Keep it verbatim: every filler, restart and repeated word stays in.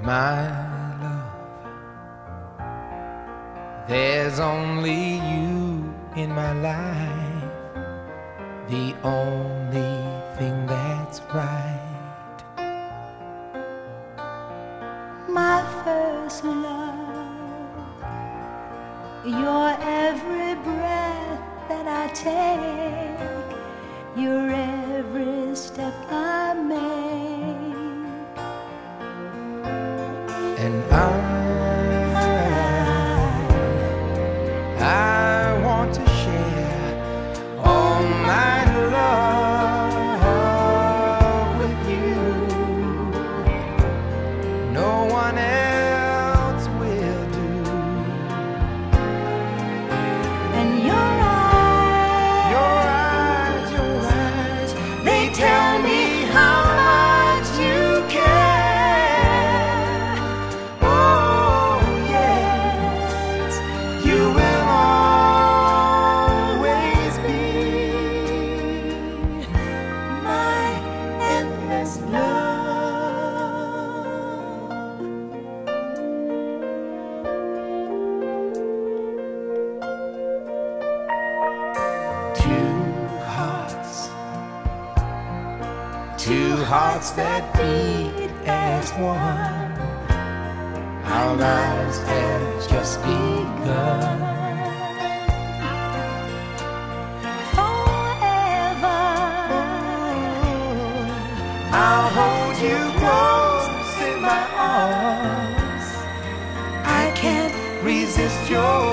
My love, there's only you in my life, the only thing that's right. My first love, your every breath that I take, your every step I make. And I, I want to share all my love with you. No one else will do. And your eyes, Your eyes, your eyes, they tell me how much you care. Oh yes, you will always be my endless love. two hearts, two hearts that beat as one. Our lives have just begun. Forever, I'll hold you close in my arms. I can't resist your